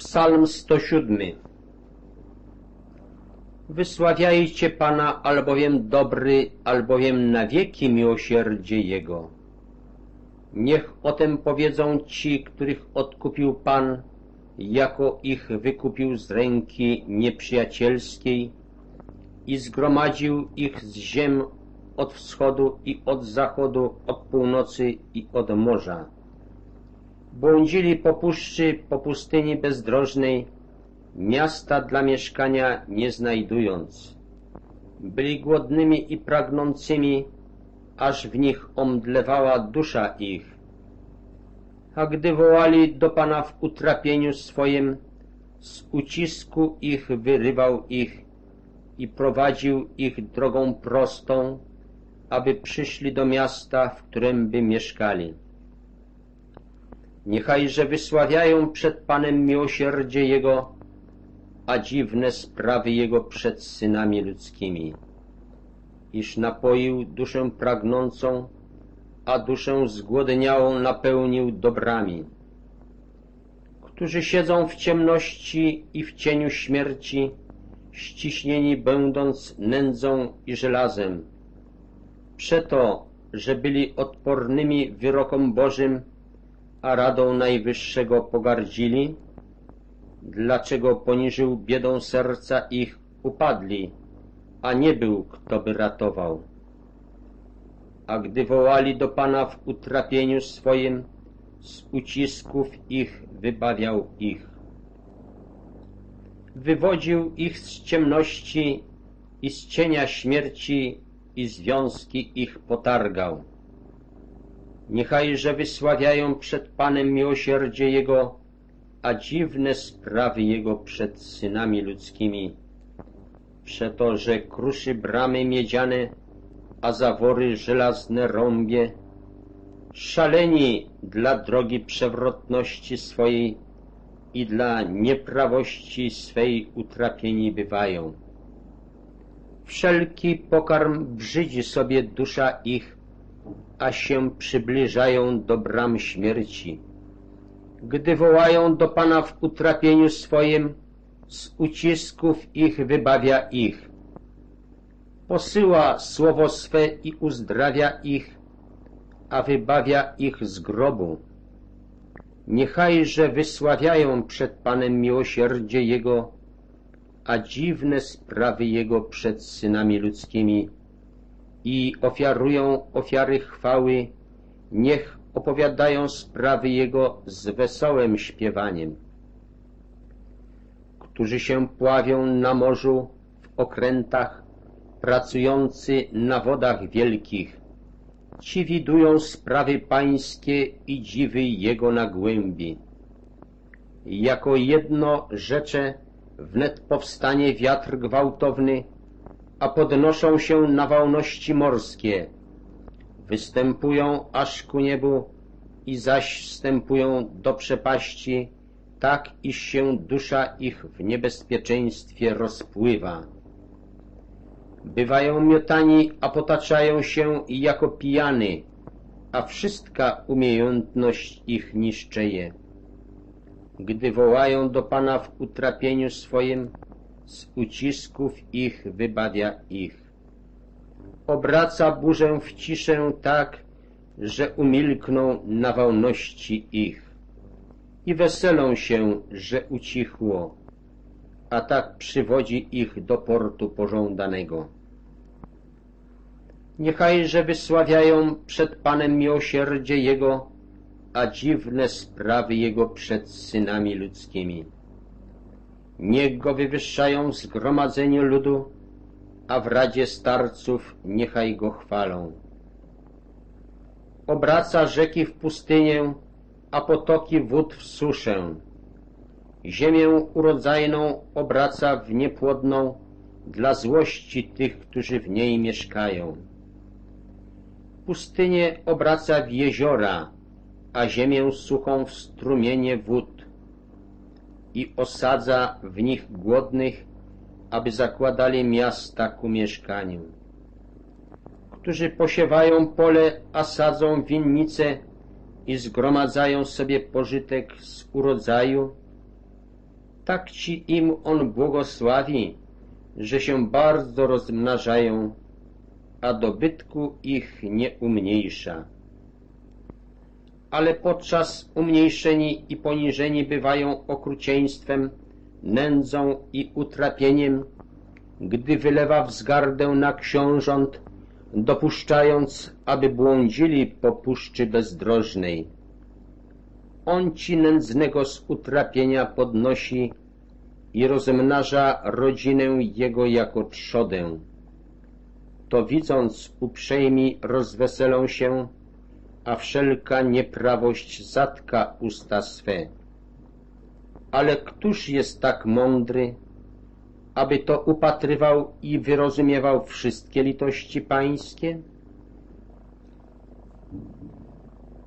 Psalm 107. Wysławiajcie Pana, albowiem dobry, albowiem na wieki miłosierdzie Jego. Niech o tem powiedzą ci, których odkupił Pan, jako ich wykupił z ręki nieprzyjacielskiej i zgromadził ich z ziem od wschodu i od zachodu, od północy i od morza. Błądzili po puszczy, po pustyni bezdrożnej, miasta dla mieszkania nie znajdując. Byli głodnymi i pragnącymi, aż w nich omdlewała dusza ich. A gdy wołali do Pana w utrapieniu swoim, z ucisku ich wyrywał ich i prowadził ich drogą prostą, aby przyszli do miasta, w którym by mieszkali. Niechajże wysławiają przed Panem miłosierdzie Jego, a dziwne sprawy Jego przed synami ludzkimi. Iż napoił duszę pragnącą, a duszę zgłodniałą napełnił dobrami. Którzy siedzą w ciemności i w cieniu śmierci, ściśnieni będąc nędzą i żelazem. Przeto, że byli odpornymi wyrokom Bożym, a radą Najwyższego pogardzili, dlaczego poniżył biedą serca ich, upadli, a nie był, kto by ratował. A gdy wołali do Pana w utrapieniu swoim, z ucisków ich wybawiał ich. Wywodził ich z ciemności i z cienia śmierci i związki ich potargał. Niechajże wysławiają przed Panem miłosierdzie Jego, a dziwne sprawy Jego przed synami ludzkimi. Przeto, że kruszy bramy miedziane, a zawory żelazne rąbie. Szaleni dla drogi przewrotności swojej i dla nieprawości swej utrapieni bywają. Wszelki pokarm brzydzi sobie dusza ich, a się przybliżają do bram śmierci. Gdy wołają do Pana w utrapieniu swoim, z ucisków ich wybawia ich. Posyła słowo swe i uzdrawia ich, a wybawia ich z grobu. Niechajże wysławiają przed Panem miłosierdzie Jego, a dziwne sprawy Jego przed synami ludzkimi i ofiarują ofiary chwały, niech opowiadają sprawy Jego z wesołym śpiewaniem. Którzy się pławią na morzu, w okrętach, pracujący na wodach wielkich, ci widują sprawy Pańskie i dziwy Jego na głębi. Jako jedno rzecze wnet powstanie wiatr gwałtowny, a podnoszą się nawałności morskie, występują aż ku niebu i zaś wstępują do przepaści, tak iż się dusza ich w niebezpieczeństwie rozpływa. Bywają miotani, a potaczają się jako pijany, a wszystka umiejętność ich niszczeje. Gdy wołają do Pana w utrapieniu swoim, z ucisków ich wybawia ich. Obraca burzę w ciszę tak, że umilkną nawałności ich i weselą się, że ucichło, a tak przywodzi ich do portu pożądanego. Niechajże wysławiają przed Panem miłosierdzie Jego, a dziwne sprawy Jego przed synami ludzkimi. Niech Go wywyższają w zgromadzeniu ludu, a w radzie starców niechaj Go chwalą. Obraca rzeki w pustynię, a potoki wód w suszę. Ziemię urodzajną obraca w niepłodną dla złości tych, którzy w niej mieszkają. Pustynię obraca w jeziora, a ziemię suchą w strumienie wód i osadza w nich głodnych, aby zakładali miasta ku mieszkaniu. Którzy posiewają pole, a sadzą winnice i zgromadzają sobie pożytek z urodzaju, tak ci im on błogosławi, że się bardzo rozmnażają, a dobytku ich nie umniejsza. Ale podczas umniejszeni i poniżeni bywają okrucieństwem, nędzą i utrapieniem, gdy wylewa wzgardę na książąt, dopuszczając, aby błądzili po puszczy bezdrożnej. On ci nędznego z utrapienia podnosi i rozmnaża rodzinę jego jako trzodę. To widząc uprzejmi rozweselą się, a wszelka nieprawość zatka usta swe. Ale któż jest tak mądry, aby to upatrywał i wyrozumiewał wszystkie litości pańskie?